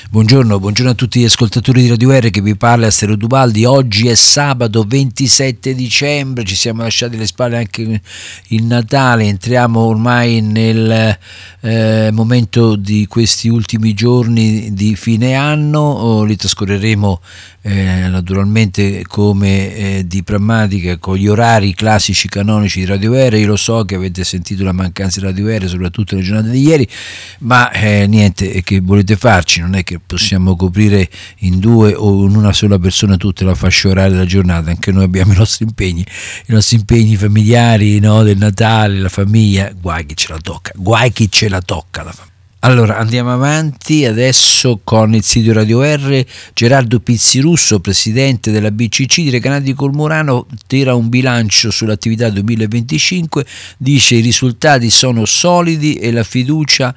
Buongiorno a tutti gli ascoltatori di Radio R, che vi parla a Stereo Dubaldi. Oggi è sabato 27 dicembre, ci siamo lasciati alle spalle anche il Natale, entriamo ormai nel momento di questi ultimi giorni di fine anno, li trascorreremo naturalmente come di prammatica con gli orari classici canonici di Radio R. Io lo so che avete sentito la mancanza di Radio R soprattutto nelle giornate di ieri, ma niente, che volete farci? Non è che possiamo coprire in due o in una sola persona tutte la fascia oraria della giornata, anche noi abbiamo i nostri impegni familiari, no? Del Natale, la famiglia, guai chi ce la tocca la famiglia. Allora andiamo avanti adesso con il sito Radio R. Gerardo Pizzirusso, presidente della BCC di Recanati Colmurano, tira un bilancio sull'attività 2025, dice i risultati sono solidi e la fiducia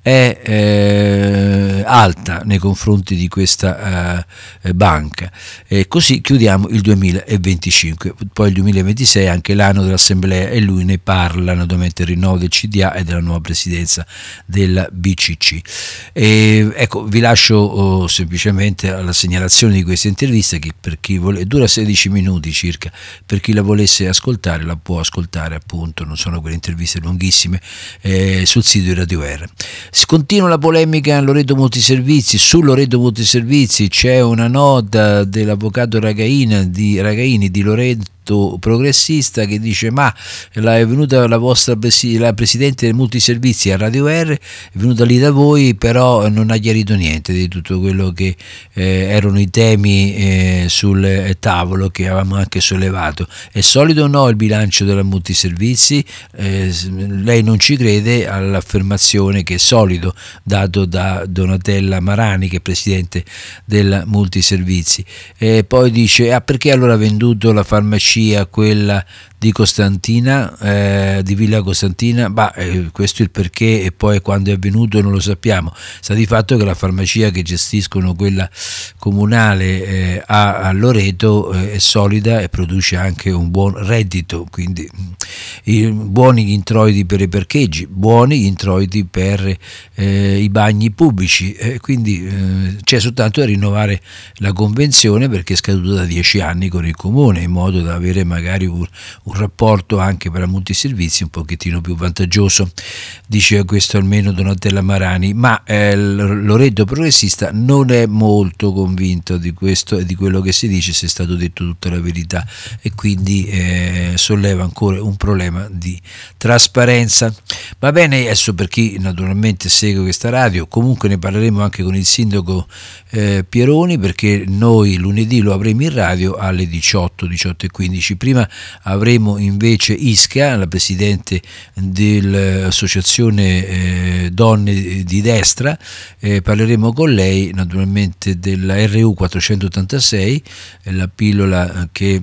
è alta nei confronti di questa banca. Così chiudiamo il 2025, poi il 2026 è anche l'anno dell'assemblea e lui ne parla, naturalmente il rinnovo del CDA e della nuova presidenza della BCC. Ecco, vi lascio semplicemente alla segnalazione di questa intervista, che per chi dura 16 minuti circa, per chi la volesse ascoltare la può ascoltare, appunto, non sono quelle interviste lunghissime, sul sito di Radio R. Continua la polemica a Loreto Multiservizi. Su Loreto Multiservizi c'è una nota dell'avvocato Ragaini di Loreto Progressista, che dice: ma è venuta la vostra la presidente del Multiservizi a Radio R, è venuta lì da voi, però non ha chiarito niente di tutto quello che erano i temi sul tavolo che avevamo anche sollevato. È solido o no il bilancio della Multiservizi? Lei non ci crede all'affermazione che è solido, dato da Donatella Marani, che è presidente della Multiservizi. Poi dice: perché allora ha venduto la farmacia, quella di Costantina, di Villa Costantina? Questo è il perché, e poi quando è avvenuto non lo sappiamo. Sta di fatto che la farmacia che gestiscono, quella comunale a Loreto, è solida e produce anche un buon reddito, quindi buoni gli introiti per i parcheggi, buoni gli introiti per i bagni pubblici, quindi c'è soltanto da rinnovare la convenzione, perché è scaduta da 10 anni con il comune, in modo da avere magari un rapporto anche per la Multiservizi un pochettino più vantaggioso. Dice questo almeno Donatella Marani, ma Loreto Progressista non è molto convinto di questo e di quello che si dice, se è stato detto tutta la verità, e quindi solleva ancora un problema di trasparenza. Va bene, adesso per chi naturalmente segue questa radio, comunque ne parleremo anche con il sindaco Pieroni, perché noi lunedì lo avremo in radio alle 18:15. Prima avremo invece Ischia, la presidente dell'associazione Donne di Destra, parleremo con lei naturalmente della RU 486, la pillola che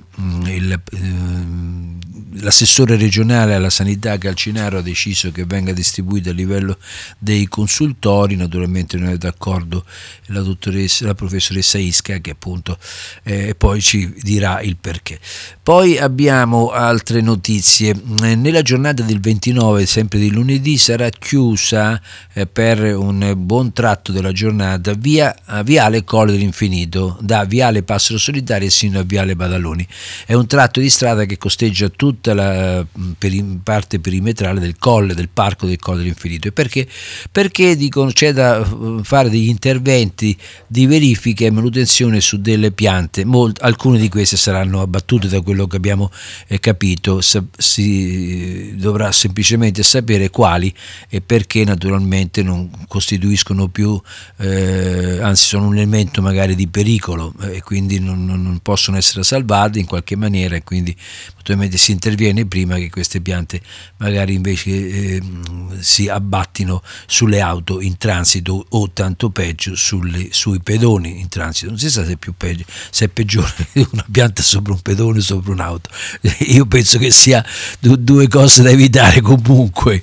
l'assessore regionale alla sanità Calcinaro ha deciso che venga distribuita a livello dei consultori. Naturalmente non è d'accordo la professoressa Ischia, che appunto poi ci dirà il perché. Poi abbiamo altre notizie. Nella giornata del 29, sempre di lunedì, sarà chiusa per un buon tratto della giornata Viale Colle dell'Infinito, da Viale Passero Solitario sino a Viale Badaloni. È un tratto di strada che costeggia tutta la parte perimetrale del colle, del parco del Colle dell'Infinito. E perché dicono c'è da fare degli interventi di verifica e manutenzione su delle piante. Alcune di queste saranno abbattute, da quello che abbiamo capito. Si dovrà semplicemente sapere quali e perché, naturalmente non costituiscono più, anzi sono un elemento magari di pericolo, e quindi non possono essere salvate in qualche maniera, e quindi naturalmente si interviene prima che queste piante magari invece si abbattino sulle auto in transito, o tanto peggio sui pedoni in transito. Non si sa se è più peggio, se è peggiore una pianta sopra un pedone o sopra un'auto. Io penso che sia due cose da evitare comunque.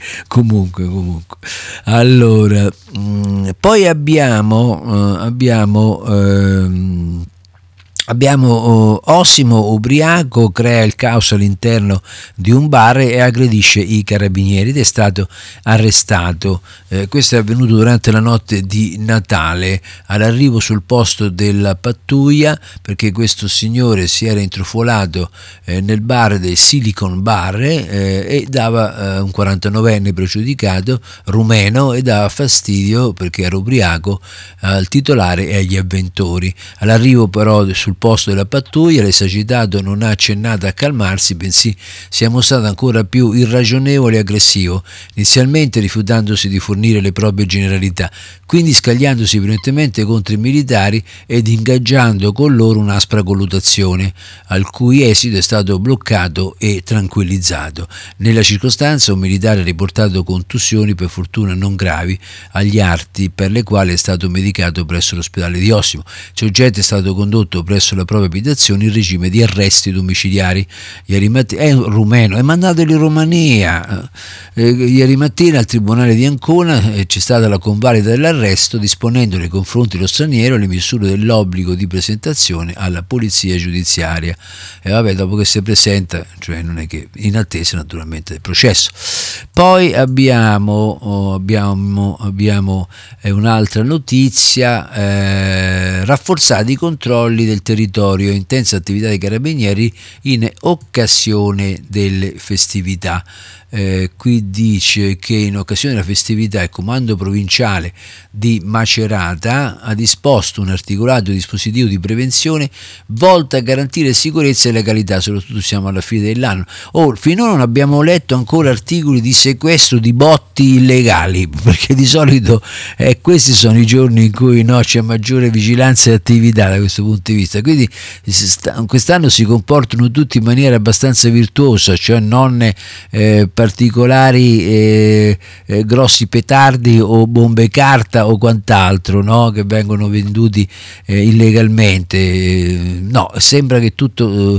Allora, poi abbiamo Osimo, ubriaco, crea il caos all'interno di un bar e aggredisce i carabinieri ed è stato arrestato. Questo è avvenuto durante la notte di Natale, all'arrivo sul posto della pattuglia, perché questo signore si era intrufolato nel bar del Silicon Bar e dava un 49enne pregiudicato rumeno e dava fastidio perché era ubriaco al titolare e agli avventori. All'arrivo però sul posto della pattuglia l'esagitato non ha accennato a calmarsi, bensì si è mostrato ancora più irragionevole e aggressivo, inizialmente rifiutandosi di fornire le proprie generalità, quindi scagliandosi violentemente contro i militari ed ingaggiando con loro un'aspra colluttazione, al cui esito è stato bloccato e tranquillizzato. Nella circostanza un militare ha riportato contusioni, per fortuna non gravi, agli arti, per le quali è stato medicato presso l'ospedale di Osimo. Il soggetto è stato condotto presso la propria abitazione in regime di arresti domiciliari. È un rumeno, è mandatelo in Romania. Ieri mattina al tribunale di Ancona c'è stata la convalida dell'arresto, disponendo nei confronti dello straniero le misure dell'obbligo di presentazione alla polizia giudiziaria. E vabbè, dopo che si presenta, cioè non è che in attesa naturalmente del processo. Poi abbiamo un'altra notizia, rafforzati i controlli del territorio, intensa attività dei carabinieri in occasione delle festività. Qui dice che in occasione della festività il comando provinciale di Macerata ha disposto un articolato dispositivo di prevenzione volto a garantire sicurezza e legalità, soprattutto siamo alla fine dell'anno. Finora non abbiamo letto ancora articoli di sequestro di botti illegali, perché di solito questi sono i giorni in cui c'è maggiore vigilanza e attività da questo punto di vista, quindi quest'anno si comportano tutti in maniera abbastanza virtuosa, cioè non particolari grossi petardi o bombe carta o quant'altro, no? Che vengono venduti illegalmente. No, sembra che tutto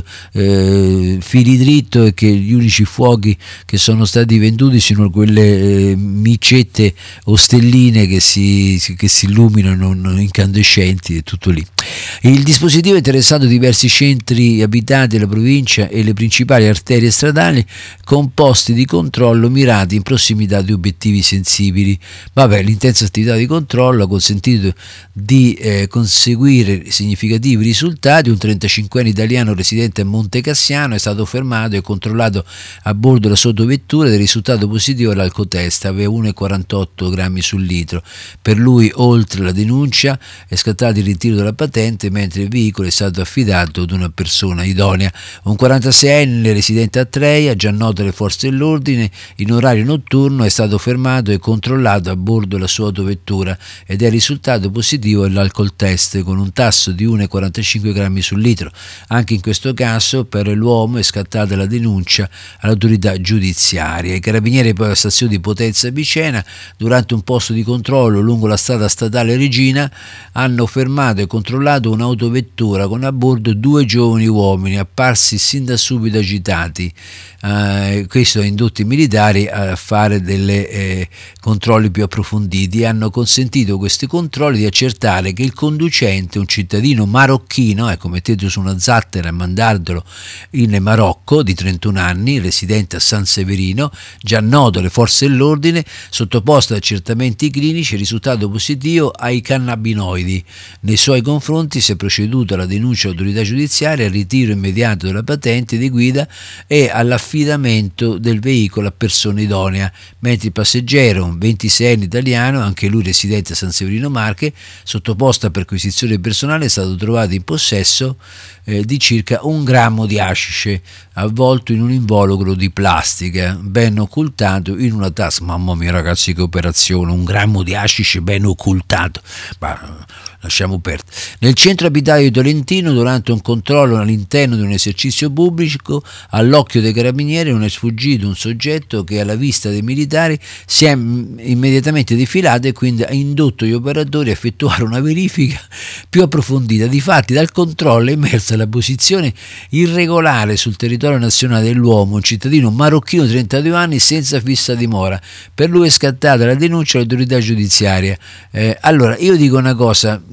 fili dritto e che gli unici fuochi che sono stati venduti siano quelle micette o stelline che si illuminano incandescenti, e tutto lì. Il dispositivo ha interessato diversi centri abitati della provincia e le principali arterie stradali con posti di controllo mirati in prossimità di obiettivi sensibili. L'intensa attività di controllo ha consentito di conseguire significativi risultati. Un 35enne italiano residente a Monte Cassiano è stato fermato e controllato a bordo della sottovettura ed è risultato positivo all'alcotest, aveva 1,48 grammi sul litro. Per lui, oltre la denuncia, è scattato il ritiro della patente, mentre il veicolo è stato affidato ad una persona idonea. Un 46enne residente a Treia, già noto alle forze dell'ordine, in orario notturno è stato fermato e controllato a bordo della sua autovettura ed è risultato positivo all'alcol test con un tasso di 1,45 grammi sul litro. Anche in questo caso per l'uomo è scattata la denuncia all'autorità giudiziaria. I carabinieri poi alla stazione di Potenza Picena, durante un posto di controllo lungo la strada statale Regina, hanno fermato e controllato un'autovettura con a bordo 2 giovani uomini apparsi sin da subito agitati. Questo ha indotto i militari a fare dei controlli più approfonditi e hanno consentito questi controlli di accertare che il conducente, un cittadino marocchino, mettete su una zattera e mandatelo in Marocco, di 31 anni, residente a San Severino, già noto alle forze dell'ordine, sottoposto ad accertamenti clinici, è risultato positivo ai cannabinoidi. Nei suoi confronti si è proceduto alla denuncia all'autorità giudiziaria, al ritiro immediato della patente di guida e all'affidamento del veicolo a persona idonea, mentre il passeggero, un 26enne italiano, anche lui residente a San Severino Marche, sottoposto a perquisizione personale, è stato trovato in possesso di circa 1 grammo di hashish avvolto in un involucro di plastica ben occultato in una tasca. Mamma mia ragazzi, che operazione, 1 grammo di hashish ben occultato, ma lasciamo perdere. Nel centro abitato di Tolentino, durante un controllo all'interno di un esercizio pubblico, all'occhio dei carabinieri non è sfuggito un soggetto che alla vista dei militari si è immediatamente defilato e quindi ha indotto gli operatori a effettuare una verifica più approfondita. Difatti dal controllo è emersa la posizione irregolare sul territorio nazionale dell'uomo, un cittadino marocchino di 32 anni senza fissa dimora. Per lui è scattata la denuncia all'autorità giudiziaria. Allora io dico una cosa,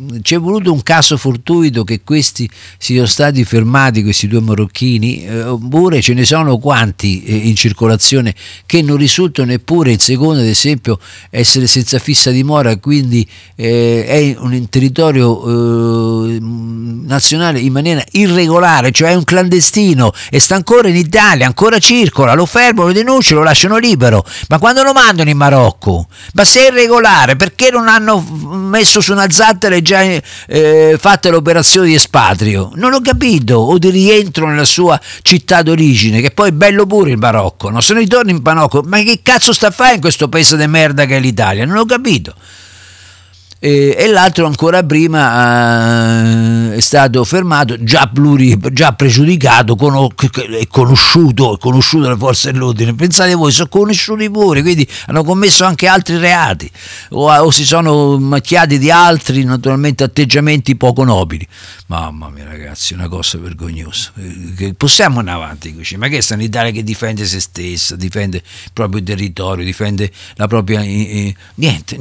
c'è voluto un caso fortuito che questi siano stati fermati, questi due marocchini, oppure ce ne sono quanti in circolazione che non risultano neppure in secondo, ad esempio, essere senza fissa dimora, quindi è un territorio nazionale in maniera irregolare, cioè è un clandestino e sta ancora in Italia, ancora circola, lo fermano, lo denunciano, lo lasciano libero. Ma quando lo mandano in Marocco? Ma se è irregolare, perché non hanno messo su una zattera e già fatte l'operazione di espatrio? Non ho capito, o di rientro nella sua città d'origine, che poi è bello pure il Marocco, non se ne ritorna in Marocco, ma che cazzo sta a fare in questo paese di merda che è l'Italia? Non ho capito. E l'altro ancora prima è stato fermato, già pregiudicato, conosciuto dalle forze dell'ordine. Pensate voi, sono conosciuti pure, quindi hanno commesso anche altri reati o si sono macchiati di altri, naturalmente, atteggiamenti poco nobili. Mamma mia ragazzi, una cosa vergognosa. Possiamo andare avanti così? Ma che sta in Italia che difende se stessa, difende il proprio territorio, difende la propria... Niente.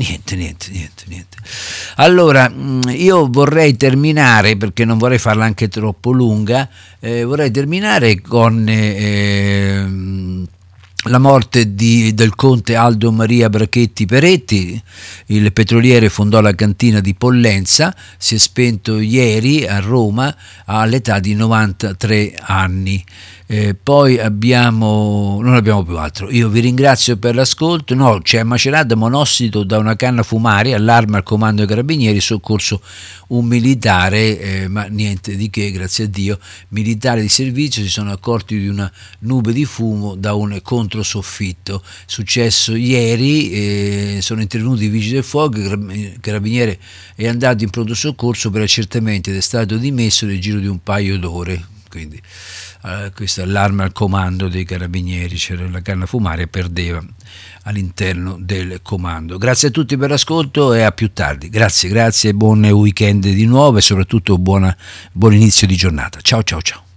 Allora, io vorrei terminare, perché non vorrei farla anche troppo lunga, vorrei terminare con la morte del conte Aldo Maria Brachetti Peretti. Il petroliere fondò la cantina di Pollenza, si è spento ieri a Roma all'età di 93 anni. Poi non abbiamo più altro. Io vi ringrazio per l'ascolto. No, c'è macerato monossido da una canna fumaria, allarme al comando dei carabinieri, soccorso un militare, ma niente di che, grazie a Dio. Militari di servizio si sono accorti di una nube di fumo da un controsoffitto. Successo ieri, sono intervenuti i vigili del fuoco, il carabiniere è andato in pronto soccorso per accertamenti ed è stato dimesso nel giro di un paio d'ore. Quindi questo allarme al comando dei carabinieri, c'era la canna fumaria, perdeva all'interno del comando. Grazie a tutti per l'ascolto e a più tardi. Grazie, buon weekend di nuovo e soprattutto buon inizio di giornata. Ciao.